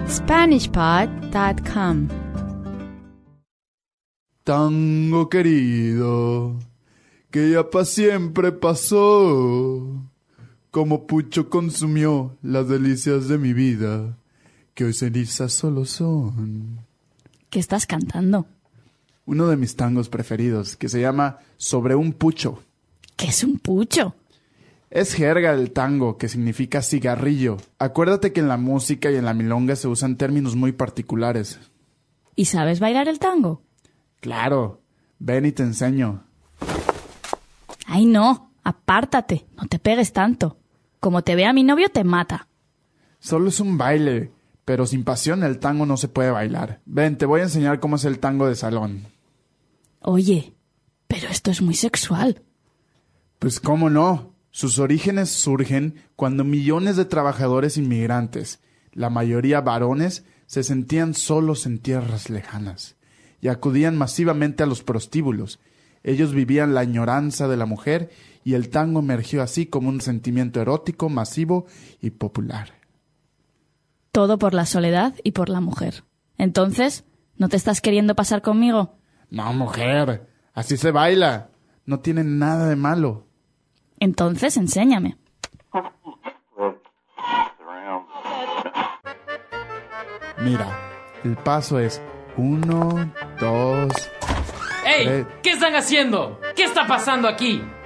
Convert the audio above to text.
SpanishPod.com. Tango querido, que ya pa' siempre pasó, como pucho consumió las delicias de mi vida, que hoy cenizas solo son. ¿Qué estás cantando? Uno de mis tangos preferidos, que se llama Sobre un pucho. ¿Qué es un pucho? Es jerga del tango, que significa cigarrillo. Acuérdate que en la música y en la milonga se usan términos muy particulares. ¿Y sabes bailar el tango? Claro, ven y te enseño. Ay, no, apártate, no te pegues tanto. Como te vea mi novio, te mata. Solo es un baile, pero sin pasión el tango no se puede bailar. Ven, te voy a enseñar cómo es el tango de salón. Oye, pero esto es muy sexual. Pues cómo no. Sus orígenes surgen cuando millones de trabajadores inmigrantes, la mayoría varones, se sentían solos en tierras lejanas y acudían masivamente a los prostíbulos. Ellos vivían la añoranza de la mujer y el tango emergió así como un sentimiento erótico, masivo y popular. Todo por la soledad y por la mujer. Entonces, ¿no te estás queriendo pasar conmigo? No, mujer, así se baila. No tiene nada de malo. Entonces, enséñame. Mira, el paso es 1, 2... ¡Ey! ¿Qué están haciendo? ¿Qué está pasando aquí?